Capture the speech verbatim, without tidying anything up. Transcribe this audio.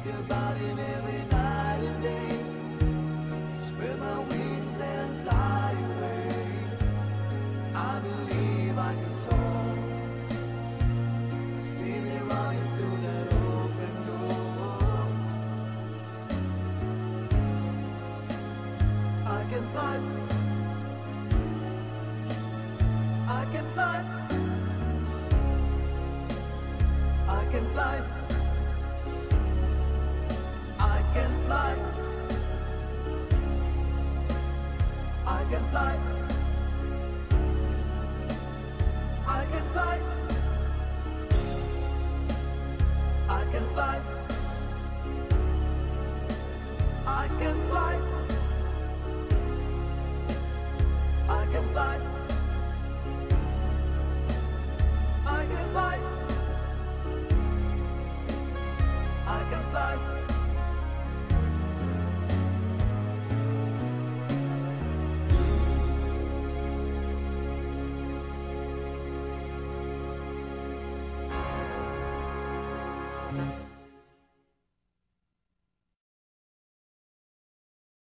think about him every night and day. Spread my wings and fly away. I believe I can soar. See me running through that open door. I can fly. I can fly. I can fly. I can fly. I can fly. I can fly. I can fly. I can fly. I can fly. I can fly. I can fly. Thank you.